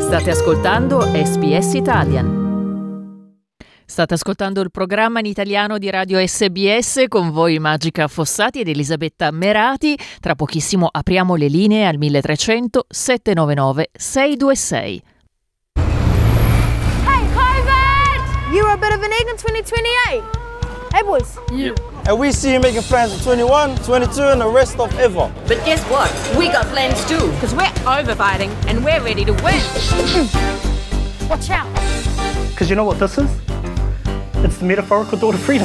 State ascoltando SBS Italian. State ascoltando il programma in italiano di Radio SBS, con voi Magica Fossati ed Elisabetta Merati. Tra pochissimo apriamo le linee al 1300 799 626. Hey, COVID! You were a bit of an egg in 2028. Hey, boys. Yeah. And we see you making plans for 21, 22 and the rest of ever. But guess what? We got plans too. Because we're over-fighting and we're ready to win. Watch out. Because you know what this is? It's the metaphorical door to freedom.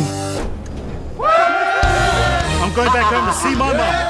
I'm going back home to see my mom.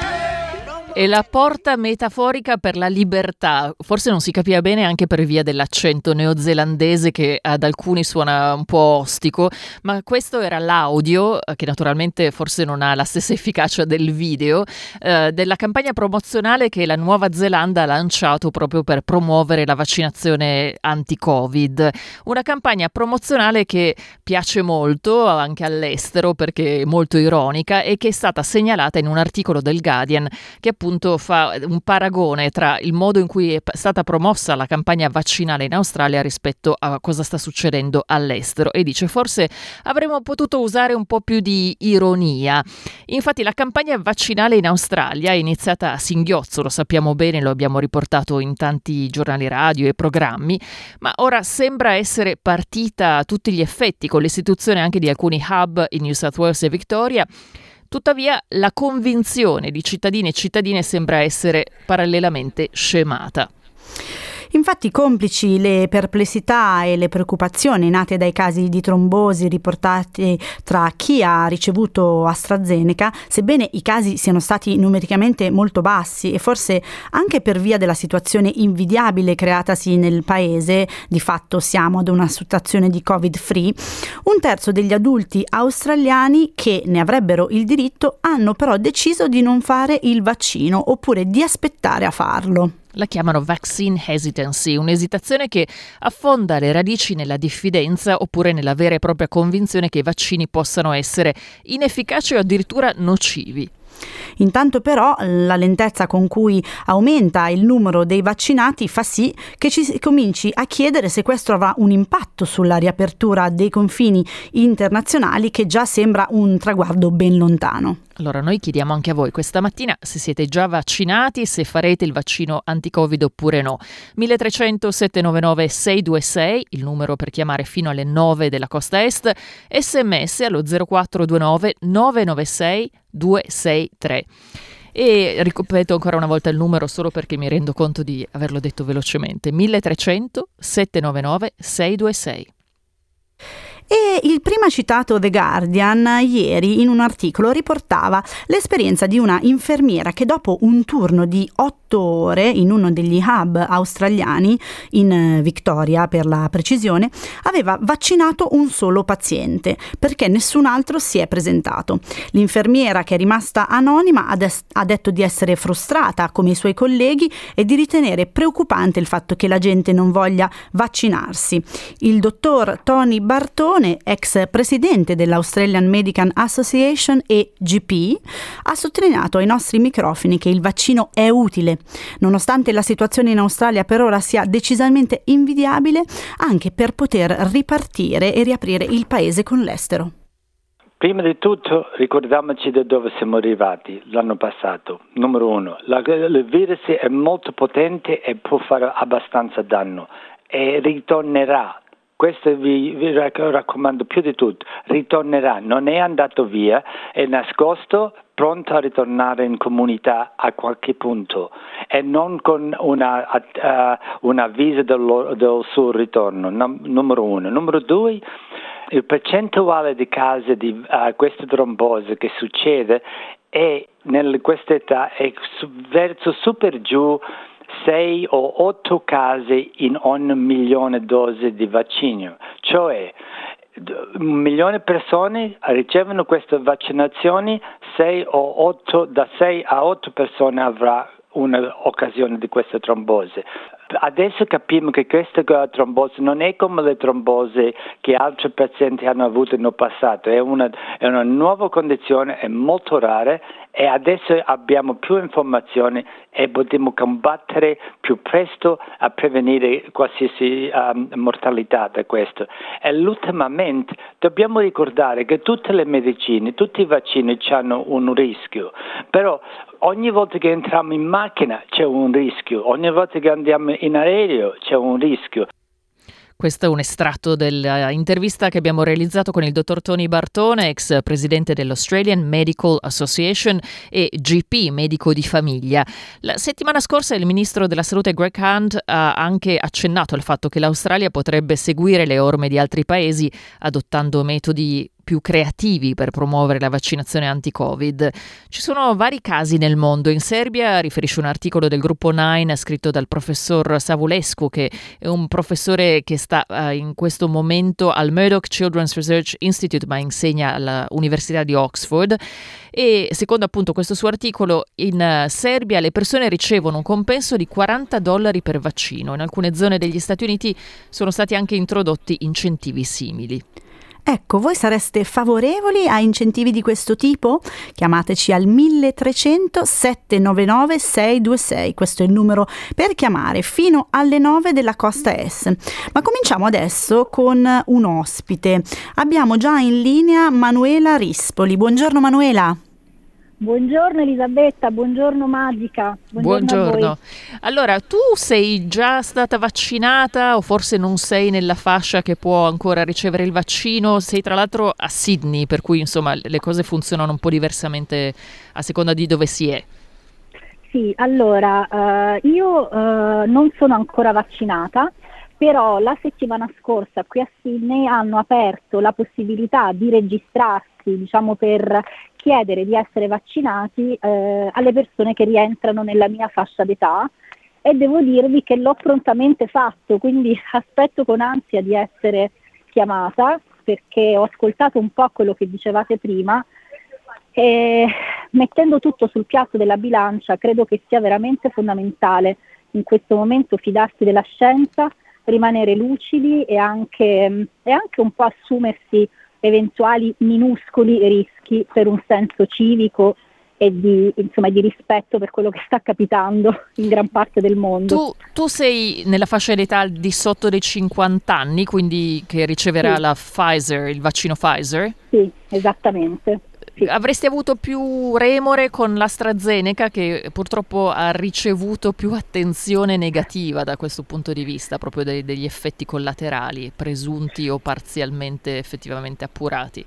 È la porta metaforica per la libertà. Forse non si capiva bene anche per via dell'accento neozelandese che ad alcuni suona un po' ostico, ma questo era l'audio, che naturalmente forse non ha la stessa efficacia del video, della campagna promozionale che la Nuova Zelanda ha lanciato proprio per promuovere la vaccinazione anti-Covid. Una campagna promozionale che piace molto anche all'estero perché è molto ironica e che è stata segnalata in un articolo del Guardian che appunto fa un paragone tra il modo in cui è stata promossa la campagna vaccinale in Australia rispetto a cosa sta succedendo all'estero, e dice forse avremmo potuto usare un po' più di ironia. Infatti la campagna vaccinale in Australia è iniziata a singhiozzo, lo sappiamo bene, lo abbiamo riportato in tanti giornali radio e programmi, ma ora sembra essere partita a tutti gli effetti con l'istituzione anche di alcuni hub in New South Wales e Victoria. Tuttavia, la convinzione di cittadini e cittadine sembra essere parallelamente scemata. Infatti, complici le perplessità e le preoccupazioni nate dai casi di trombosi riportati tra chi ha ricevuto AstraZeneca, sebbene i casi siano stati numericamente molto bassi e forse anche per via della situazione invidiabile creatasi nel paese, di fatto siamo ad una situazione di Covid-free, un terzo degli adulti australiani che ne avrebbero il diritto hanno però deciso di non fare il vaccino oppure di aspettare a farlo. La chiamano vaccine hesitancy, un'esitazione che affonda le radici nella diffidenza oppure nella vera e propria convinzione che i vaccini possano essere inefficaci o addirittura nocivi. Intanto però la lentezza con cui aumenta il numero dei vaccinati fa sì che ci cominci a chiedere se questo avrà un impatto sulla riapertura dei confini internazionali, che già sembra un traguardo ben lontano. Allora noi chiediamo anche a voi questa mattina se siete già vaccinati, se farete il vaccino anti-Covid oppure no. 1300 799 626, il numero per chiamare fino alle 9 della costa est, sms allo 0429 996 263. E ripeto ancora una volta il numero solo perché mi rendo conto di averlo detto velocemente: 1300 799 626. E il prima citato The Guardian ieri in un articolo riportava l'esperienza di una infermiera che dopo un turno di 8 ore in uno degli hub australiani, in Victoria per la precisione, aveva vaccinato un solo paziente perché nessun altro si è presentato. L'infermiera, che è rimasta anonima, ha detto di essere frustrata come i suoi colleghi e di ritenere preoccupante il fatto che la gente non voglia vaccinarsi. Il dottor Tony Bartone, ex presidente dell'Australian Medical Association e GP, ha sottolineato ai nostri microfoni che il vaccino è utile, nonostante la situazione in Australia per ora sia decisamente invidiabile, anche per poter ripartire e riaprire il paese con l'estero. Prima di tutto ricordiamoci da dove siamo arrivati l'anno passato. Numero 1, il virus è molto potente e può fare abbastanza danno e ritornerà. Questo vi raccomando più di tutto, ritornerà, non è andato via, è nascosto, pronto a ritornare in comunità a qualche punto e non con un avviso del suo ritorno, numero 1. Numero 2, il percentuale di casi di questa trombosi che succede è in questa età è verso super giù 6 o 8 casi in ogni milione dosi di vaccino, cioè 1 milione di persone ricevono queste vaccinazioni, da 6 a 8 persone avrà un'occasione di questa trombosi. Adesso capiamo che questa trombosi non è come le trombosi che altri pazienti hanno avuto nel passato, è una nuova condizione, è molto rara e adesso abbiamo più informazioni e possiamo combattere più presto a prevenire qualsiasi mortalità da questo. E ultimamente dobbiamo ricordare che tutte le medicine, tutti i vaccini hanno un rischio, però ogni volta che entriamo in macchina c'è un rischio, ogni volta che andiamo in aereo c'è un rischio. Questo è un estratto dell'intervista che abbiamo realizzato con il dottor Tony Bartone, ex presidente dell'Australian Medical Association e GP, medico di famiglia. La settimana scorsa il ministro della salute Greg Hunt ha anche accennato al fatto che l'Australia potrebbe seguire le orme di altri paesi adottando metodi più creativi per promuovere la vaccinazione anti-Covid. Ci sono vari casi nel mondo. In Serbia, riferisce un articolo del gruppo Nine scritto dal professor Savulescu, che è un professore che sta in questo momento al Murdoch Children's Research Institute, ma insegna all'Università di Oxford. E secondo appunto questo suo articolo, in Serbia le persone ricevono un compenso di $40 per vaccino. In alcune zone degli Stati Uniti sono stati anche introdotti incentivi simili. Ecco, voi sareste favorevoli a incentivi di questo tipo? Chiamateci al 1300 799 626, questo è il numero per chiamare fino alle 9 della Costa Est. Ma cominciamo adesso con un ospite. Abbiamo già in linea Manuela Rispoli. Buongiorno Manuela. Buongiorno Elisabetta, buongiorno Magica. Buongiorno. A voi. Allora, tu sei già stata vaccinata o forse non sei nella fascia che può ancora ricevere il vaccino? Sei tra l'altro a Sydney, per cui insomma le cose funzionano un po' diversamente a seconda di dove si è. Sì, allora io non sono ancora vaccinata, però la settimana scorsa qui a Sydney hanno aperto la possibilità di registrarsi, diciamo, per chiedere di essere vaccinati alle persone che rientrano nella mia fascia d'età, e devo dirvi che l'ho prontamente fatto, quindi aspetto con ansia di essere chiamata, perché ho ascoltato un po' quello che dicevate prima e mettendo tutto sul piatto della bilancia credo che sia veramente fondamentale in questo momento fidarsi della scienza, rimanere lucidi e anche un po' assumersi eventuali minuscoli rischi per un senso civico e di rispetto per quello che sta capitando in gran parte del mondo. Tu sei nella fascia d'età al di sotto dei 50 anni, quindi che riceverà la Pfizer, il vaccino Pfizer? Sì, esattamente. Sì. Avresti avuto più remore con l'AstraZeneca, che purtroppo ha ricevuto più attenzione negativa da questo punto di vista, proprio degli effetti collaterali presunti o parzialmente effettivamente appurati.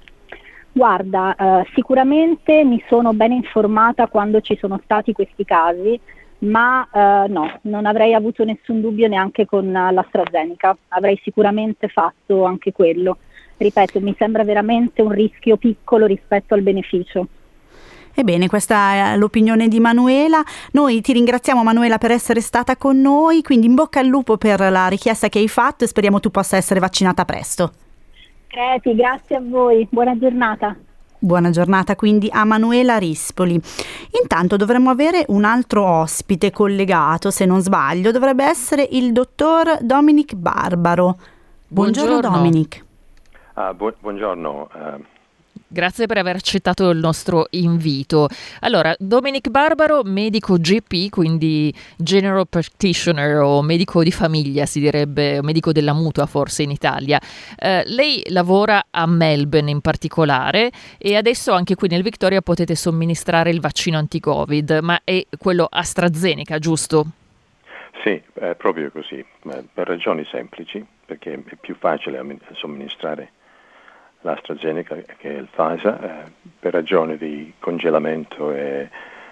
Guarda, sicuramente mi sono ben informata quando ci sono stati questi casi, ma no, non avrei avuto nessun dubbio neanche con l'AstraZeneca, avrei sicuramente fatto anche quello. Ripeto, mi sembra veramente un rischio piccolo rispetto al beneficio. Ebbene, questa è l'opinione di Manuela. Noi ti ringraziamo Manuela per essere stata con noi, quindi in bocca al lupo per la richiesta che hai fatto e speriamo tu possa essere vaccinata presto. Crepi, grazie a voi, buona giornata. Buona giornata quindi a Manuela Rispoli. Intanto dovremmo avere un altro ospite collegato, se non sbaglio, dovrebbe essere il dottor Dominic Barbaro. Buongiorno Dominic. Buongiorno. Grazie per aver accettato il nostro invito. Allora, Dominic Barbaro, medico GP, quindi General Practitioner o medico di famiglia, si direbbe, medico della mutua forse in Italia. Lei lavora a Melbourne in particolare e adesso anche qui nel Victoria potete somministrare il vaccino anti-Covid, ma è quello AstraZeneca, giusto? Sì, è proprio così, per ragioni semplici, perché è più facile somministrare l'AstraZeneca che il Pfizer, per ragioni di congelamento e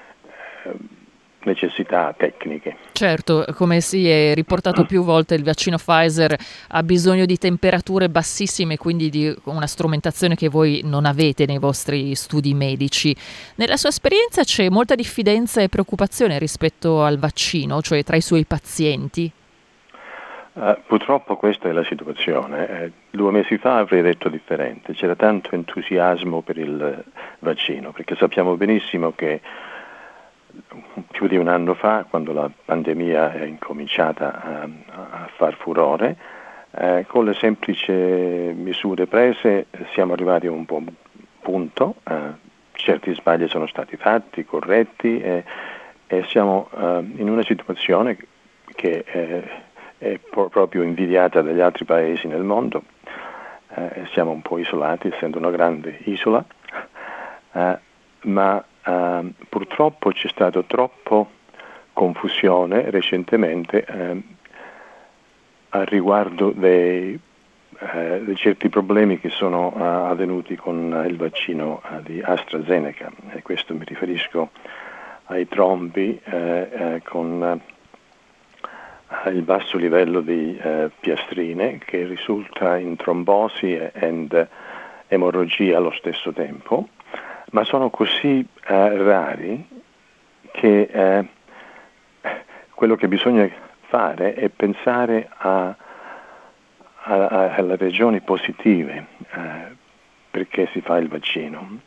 necessità tecniche. Certo, come si è riportato più volte, il vaccino Pfizer ha bisogno di temperature bassissime, quindi di una strumentazione che voi non avete nei vostri studi medici. Nella sua esperienza c'è molta diffidenza e preoccupazione rispetto al vaccino, cioè tra i suoi pazienti? Purtroppo questa è la situazione. 2 mesi fa avrei detto differente, c'era tanto entusiasmo per il vaccino, perché sappiamo benissimo che più di un anno fa, quando la pandemia è incominciata a far furore, con le semplici misure prese siamo arrivati a un buon punto, certi sbagli sono stati fatti, corretti, e siamo in una situazione che è proprio invidiata dagli altri paesi nel mondo. Siamo un po' isolati, essendo una grande isola, ma purtroppo c'è stata troppo confusione recentemente a riguardo di certi problemi che sono avvenuti con il vaccino di AstraZeneca, e questo mi riferisco ai trombi con il basso livello di piastrine, che risulta in trombosi ed emorragia allo stesso tempo, ma sono così rari che quello che bisogna fare è pensare alle regioni positive perché si fa il vaccino.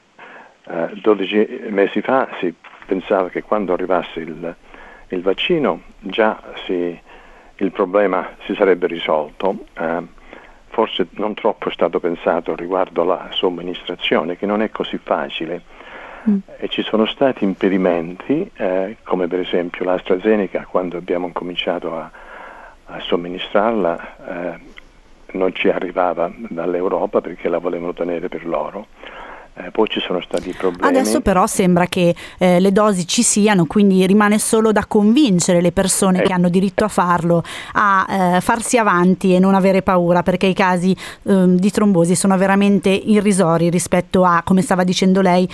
12 mesi fa si pensava che quando arrivasse il vaccino già il problema si sarebbe risolto. Forse non troppo è stato pensato riguardo alla somministrazione, che non è così facile, e ci sono stati impedimenti, come per esempio l'AstraZeneca, quando abbiamo cominciato a somministrarla, non ci arrivava dall'Europa perché la volevano tenere per loro. Poi ci sono stati problemi. Adesso però sembra che le dosi ci siano, quindi rimane solo da convincere le persone che hanno diritto a farlo a farsi avanti e non avere paura, perché i casi di trombosi sono veramente irrisori rispetto a, come stava dicendo lei,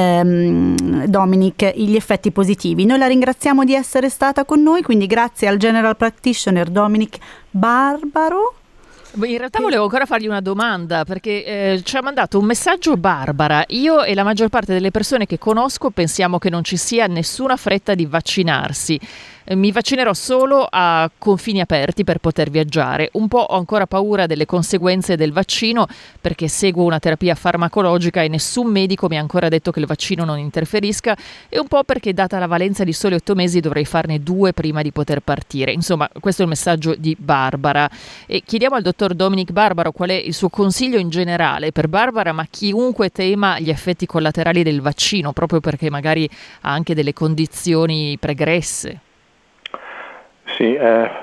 Dominic, gli effetti positivi. Noi la ringraziamo di essere stata con noi, quindi grazie al General Practitioner Dominic Barbaro. In realtà volevo ancora fargli una domanda, perché ci ha mandato un messaggio Barbara. Io e la maggior parte delle persone che conosco pensiamo che non ci sia nessuna fretta di vaccinarsi. Mi vaccinerò solo a confini aperti per poter viaggiare. Un po' ho ancora paura delle conseguenze del vaccino, perché seguo una terapia farmacologica e nessun medico mi ha ancora detto che il vaccino non interferisca, e un po' perché, data la valenza di soli 8 mesi, dovrei farne 2 prima di poter partire. Insomma, questo è il messaggio di Barbara. E chiediamo al dottor Dominic Barbaro qual è il suo consiglio in generale per Barbara, ma chiunque tema gli effetti collaterali del vaccino, proprio perché magari ha anche delle condizioni pregresse. Sì,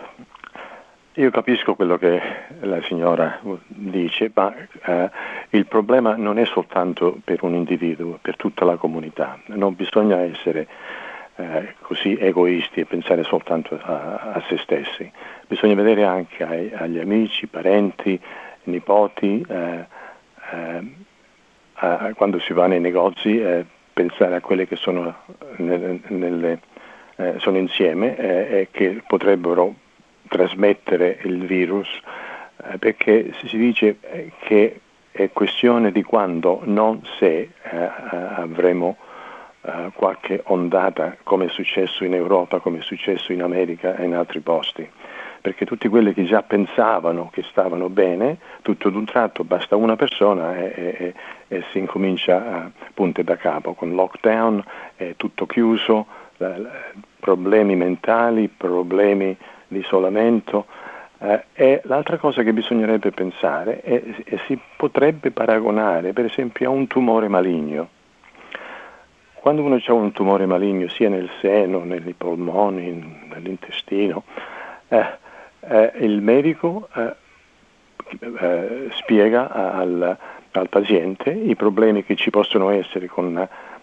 io capisco quello che la signora dice, ma il problema non è soltanto per un individuo, per tutta la comunità. Non bisogna essere così egoisti e pensare soltanto a se stessi. Bisogna vedere anche agli amici, parenti, nipoti, quando si va nei negozi, pensare a quelle che sono sono insieme e che potrebbero trasmettere il virus, perché si dice che è questione di quando, non se avremo qualche ondata, come è successo in Europa, come è successo in America e in altri posti, perché tutti quelli che già pensavano che stavano bene, tutto d'un tratto basta una persona e si incomincia a punte da capo, con lockdown, è tutto chiuso, problemi mentali, problemi di isolamento, e l'altra cosa che bisognerebbe pensare è si potrebbe paragonare per esempio a un tumore maligno. Quando uno ha un tumore maligno sia nel seno, nei polmoni, nell'intestino, il medico spiega al paziente i problemi che ci possono essere con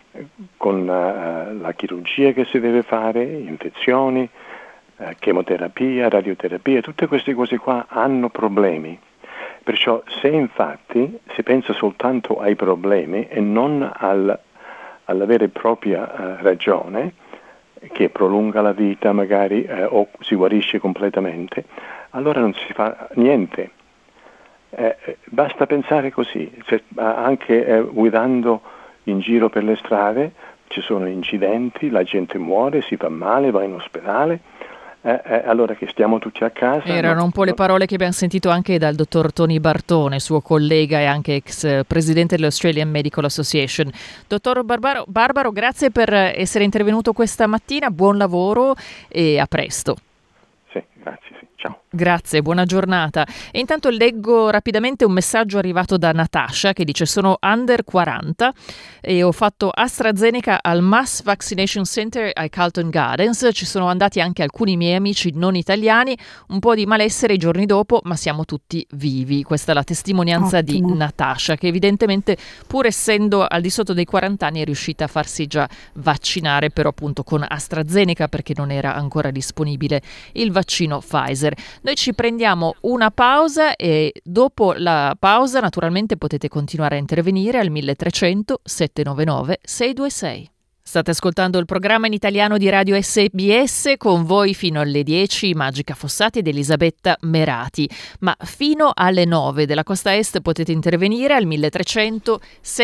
la chirurgia che si deve fare, infezioni, chemoterapia, radioterapia, tutte queste cose qua hanno problemi. Perciò se infatti si pensa soltanto ai problemi e non alla vera e propria ragione, che prolunga la vita magari o si guarisce completamente, allora non si fa niente. Basta pensare così, anche guidando in giro per le strade ci sono incidenti, la gente muore, si fa male, va in ospedale, allora che stiamo tutti a casa. Erano un po' le parole che abbiamo sentito anche dal dottor Tony Bartone, suo collega e anche ex presidente dell'Australian Medical Association. Dottor Barbaro, grazie per essere intervenuto questa mattina, buon lavoro e a presto. Sì, grazie. Sì. Ciao. Grazie, buona giornata. E intanto leggo rapidamente un messaggio arrivato da Natasha che dice: sono under 40 e ho fatto AstraZeneca al Mass Vaccination Center ai Carlton Gardens. Ci sono andati anche alcuni miei amici non italiani, un po' di malessere i giorni dopo, ma siamo tutti vivi. Questa è la testimonianza Ottimo. di Natasha, che evidentemente, pur essendo al di sotto dei 40 anni, è riuscita a farsi già vaccinare, però appunto con AstraZeneca, perché non era ancora disponibile il vaccino Pfizer. Noi ci prendiamo una pausa e dopo la pausa naturalmente potete continuare a intervenire al 1300 799 626. State ascoltando il programma in italiano di Radio SBS, con voi fino alle 10 Magica Fossati ed Elisabetta Merati, ma fino alle 9 della costa est potete intervenire al 1300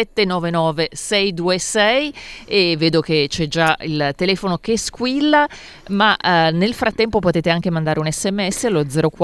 799 626 e vedo che c'è già il telefono che squilla, ma nel frattempo potete anche mandare un sms allo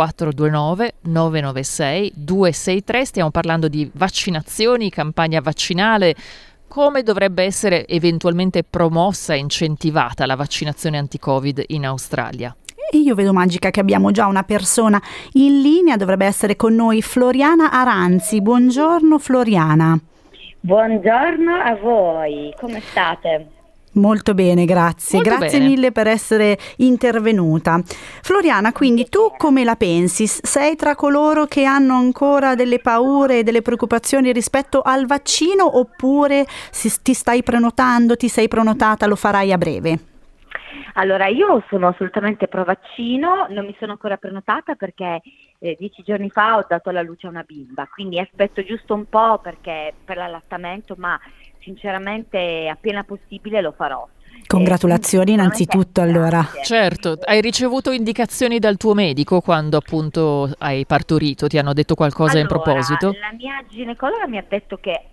0429 996 263. Stiamo parlando di vaccinazioni, campagna vaccinale. Come dovrebbe essere eventualmente promossa e incentivata la vaccinazione anti-Covid in Australia? E io vedo, Magica, che abbiamo già una persona in linea, dovrebbe essere con noi Floriana Aranzi. Buongiorno Floriana. Buongiorno a voi, come state? Molto bene, grazie. Molto grazie bene. mille per essere intervenuta. Floriana, quindi tu come la pensi? Sei tra coloro che hanno ancora delle paure e delle preoccupazioni rispetto al vaccino, oppure ti stai prenotando, ti sei prenotata, lo farai a breve? Allora, io sono assolutamente pro vaccino, non mi sono ancora prenotata perché 10 giorni fa ho dato alla luce a una bimba, quindi aspetto giusto un po' perché per l'allattamento, ma sinceramente appena possibile lo farò. Congratulazioni innanzitutto allora. Grazie. Certo, hai ricevuto indicazioni dal tuo medico quando appunto hai partorito? Ti hanno detto qualcosa in proposito? La mia ginecologa mi ha detto che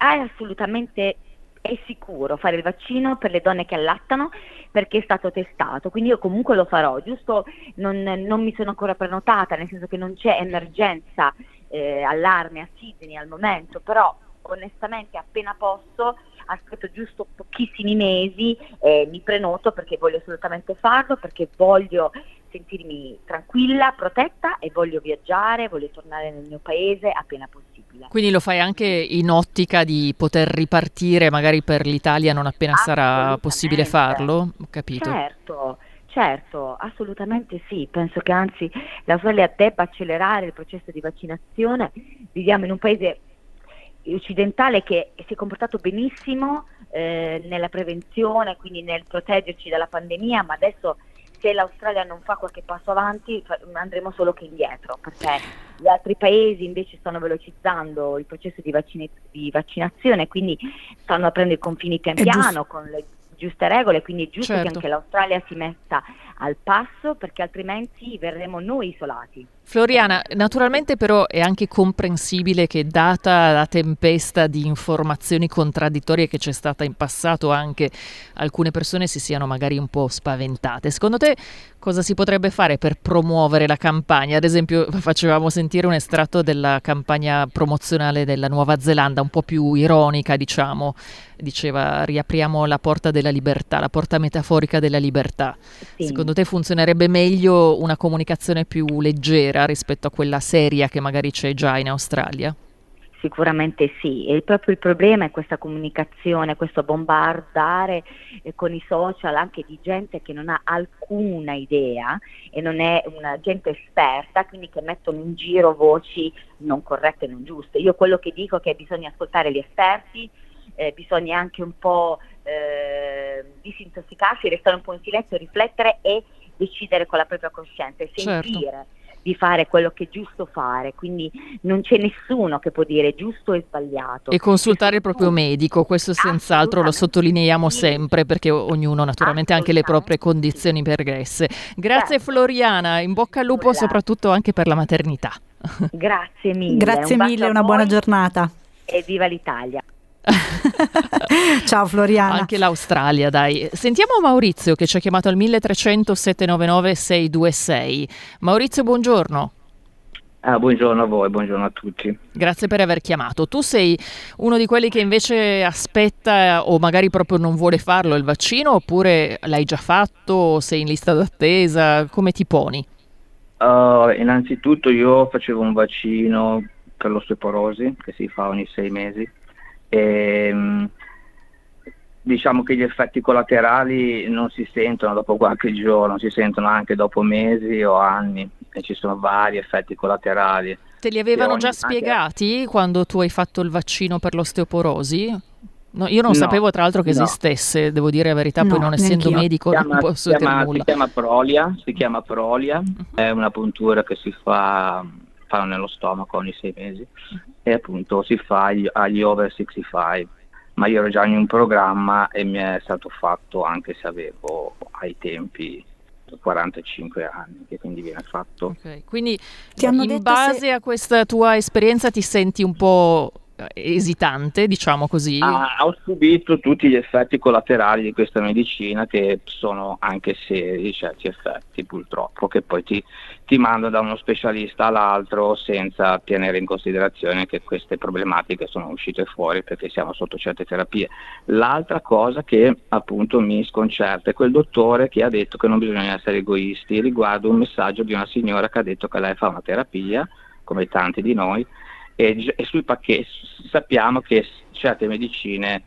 è sicuro fare il vaccino per le donne che allattano perché è stato testato, quindi io comunque lo farò, giusto non mi sono ancora prenotata, nel senso che non c'è emergenza allarme a Sydney al momento, però onestamente appena posso aspetto giusto pochissimi mesi e mi prenoto perché voglio assolutamente farlo, perché voglio sentirmi tranquilla, protetta e voglio viaggiare, voglio tornare nel mio paese appena possibile. Quindi lo fai anche in ottica di poter ripartire magari per l'Italia non appena sarà possibile farlo? Ho capito. Certo, assolutamente sì, penso che anzi l'Australia debba accelerare il processo di vaccinazione. Viviamo in un paese occidentale che si è comportato benissimo nella prevenzione, quindi nel proteggerci dalla pandemia, ma adesso se l'Australia non fa qualche passo avanti andremo solo che indietro, perché gli altri paesi invece stanno velocizzando il processo di vaccinazione, quindi stanno aprendo i confini pian piano con le giuste regole, quindi è giusto che anche l'Australia si metta al passo, perché altrimenti verremo noi isolati. Floriana, naturalmente però è anche comprensibile che, data la tempesta di informazioni contraddittorie che c'è stata in passato, anche alcune persone si siano magari un po' spaventate. Secondo te cosa si potrebbe fare per promuovere la campagna? Ad esempio facevamo sentire un estratto della campagna promozionale della Nuova Zelanda, un po' più ironica, diciamo. Diceva: riapriamo la porta della libertà, la porta metaforica della libertà. Sì. Secondo te funzionerebbe meglio una comunicazione più leggera rispetto a quella seria che magari c'è già in Australia? Sicuramente sì, e proprio il problema è questa comunicazione, questo bombardare con i social anche di gente che non ha alcuna idea e non è una gente esperta, quindi che mettono in giro voci non corrette e non giuste. Io quello che dico è che bisogna ascoltare gli esperti, bisogna anche un po' disintossicarsi, restare un po' in silenzio, riflettere e decidere con la propria coscienza e sentire di fare quello che è giusto fare, quindi non c'è nessuno che può dire giusto e sbagliato. E consultare il proprio medico, questo senz'altro lo sottolineiamo sempre, perché ognuno naturalmente ha anche le proprie condizioni pregresse. Grazie Floriana, in bocca al lupo soprattutto anche per la maternità. Grazie mille. Grazie mille, una buona giornata. E viva l'Italia. Ciao Floriana. Anche l'Australia, dai. Sentiamo Maurizio che ci ha chiamato al 1300 799 626. Maurizio, buongiorno. Buongiorno a voi, buongiorno a tutti. Grazie per aver chiamato. Tu sei uno di quelli che invece aspetta o magari proprio non vuole farlo il vaccino, oppure l'hai già fatto o sei in lista d'attesa? Come ti poni? Innanzitutto io facevo un vaccino per l'osteoporosi che si fa ogni 6 mesi e diciamo che gli effetti collaterali non si sentono dopo qualche giorno, si sentono anche dopo mesi o anni e ci sono vari effetti collaterali. Te li avevano già spiegati quando tu hai fatto il vaccino per l'osteoporosi? No, io non sapevo tra l'altro che esistesse, devo dire la verità, poi non essendo medico non posso dire nulla. Si chiama Prolia, è una puntura che si fanno nello stomaco ogni 6 mesi e appunto si fa agli over 65, ma io ero già in un programma e mi è stato fatto anche se avevo ai tempi 45 anni, che quindi viene fatto. Okay. Quindi in base a questa tua esperienza ti senti un po' esitante, diciamo così? Ho subito tutti gli effetti collaterali di questa medicina, che sono anche seri certi effetti purtroppo, che poi ti mandano da uno specialista all'altro senza tenere in considerazione che queste problematiche sono uscite fuori perché siamo sotto certe terapie. L'altra cosa che appunto mi sconcerta è quel dottore che ha detto che non bisogna essere egoisti riguardo un messaggio di una signora che ha detto che lei fa una terapia, come tanti di noi, e sui pacchetti sappiamo che certe medicine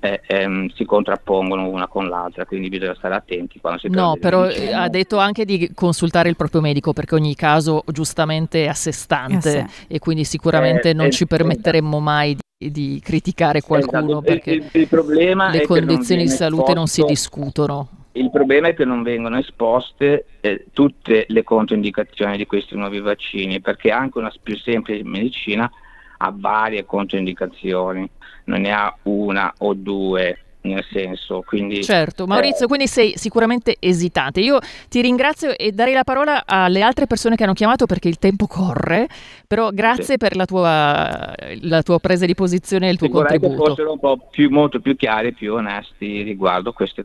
si contrappongono una con l'altra, quindi bisogna stare attenti quando si prende. No, però ha detto anche di consultare il proprio medico, perché ogni caso giustamente è a sé stante e quindi sicuramente non ci permetteremmo mai di criticare qualcuno, perché il problema le è condizioni di salute non si discutono. Il problema è che non vengono esposte tutte le controindicazioni di questi nuovi vaccini, perché anche una più semplice medicina ha varie controindicazioni, non ne ha una o due, nel senso, quindi... Certo, Maurizio, quindi sei sicuramente esitante. Io ti ringrazio e darei la parola alle altre persone che hanno chiamato perché il tempo corre, però grazie per la tua presa di posizione e il tuo contributo. Vorrei che fossero un po' molto più chiari e più onesti riguardo questi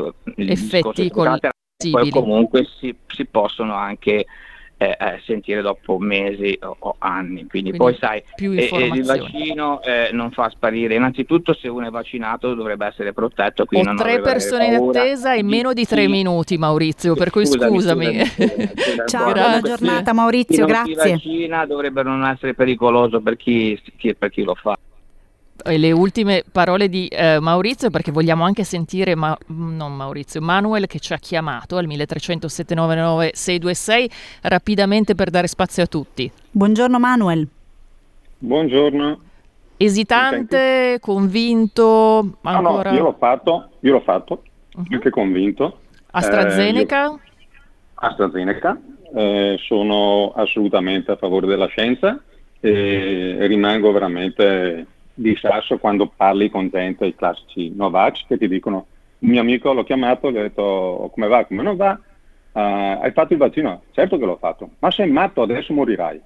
effetti collaterali. Poi comunque si possono anche sentire dopo mesi o anni, quindi poi sai, il vaccino non fa sparire. Innanzitutto, se uno è vaccinato dovrebbe essere protetto. Ho 3 persone in attesa in meno di 3 minuti, Maurizio, per cui scusami. Ciao, buona giornata Maurizio, grazie. Chi vaccina dovrebbe non essere pericoloso per chi lo fa. E le ultime parole di Maurizio, perché vogliamo anche sentire Manuel che ci ha chiamato al 1300 799 626 rapidamente per dare spazio a tutti. Buongiorno Manuel. Buongiorno. Esitante, convinto ancora? No, io l'ho fatto più che convinto. AstraZeneca? AstraZeneca, sono assolutamente a favore della scienza e rimango veramente di sasso quando parli con gente, i classici Novax, che ti dicono: un mio amico l'ho chiamato, gli ho detto come va, come non va, hai fatto il vaccino? Certo che l'ho fatto, ma sei matto, adesso morirai.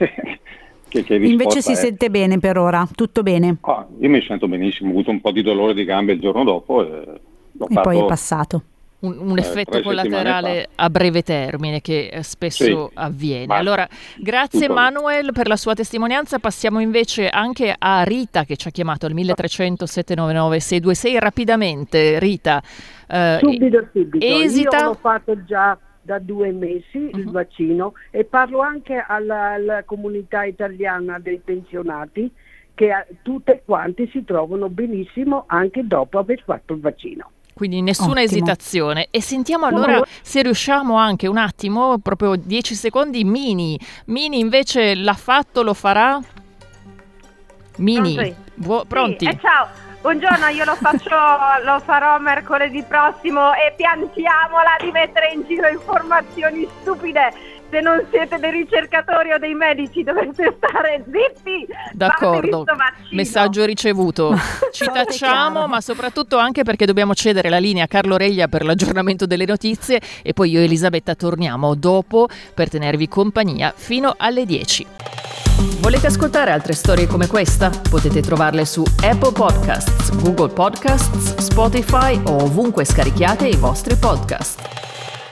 che invece si sente bene per ora, tutto bene? Io mi sento benissimo, ho avuto un po' di dolore di gambe il giorno dopo e poi è passato. Un effetto collaterale a breve termine che spesso avviene. Allora, grazie Manuel per la sua testimonianza. Passiamo invece anche a Rita che ci ha chiamato al 1300 799 626. Rapidamente, Rita. Subito. Esita? Io l'ho fatto già da 2 mesi il vaccino e parlo anche alla comunità italiana dei pensionati che tutte quante si trovano benissimo anche dopo aver fatto il vaccino. Quindi nessuna esitazione. E sentiamo allora se riusciamo anche un attimo, proprio 10 secondi, Mini. Mini invece l'ha fatto, lo farà? Mini, pronti? Sì. Ciao, buongiorno, io lo farò mercoledì prossimo e piantiamola di mettere in giro informazioni stupide. Se non siete dei ricercatori o dei medici dovete stare zitti. D'accordo, messaggio ricevuto. Ci tacciamo, ma soprattutto anche perché dobbiamo cedere la linea a Carlo Reglia per l'aggiornamento delle notizie e poi io e Elisabetta torniamo dopo per tenervi compagnia fino alle 10. Volete ascoltare altre storie come questa? Potete trovarle su Apple Podcasts, Google Podcasts, Spotify o ovunque scarichiate i vostri podcast.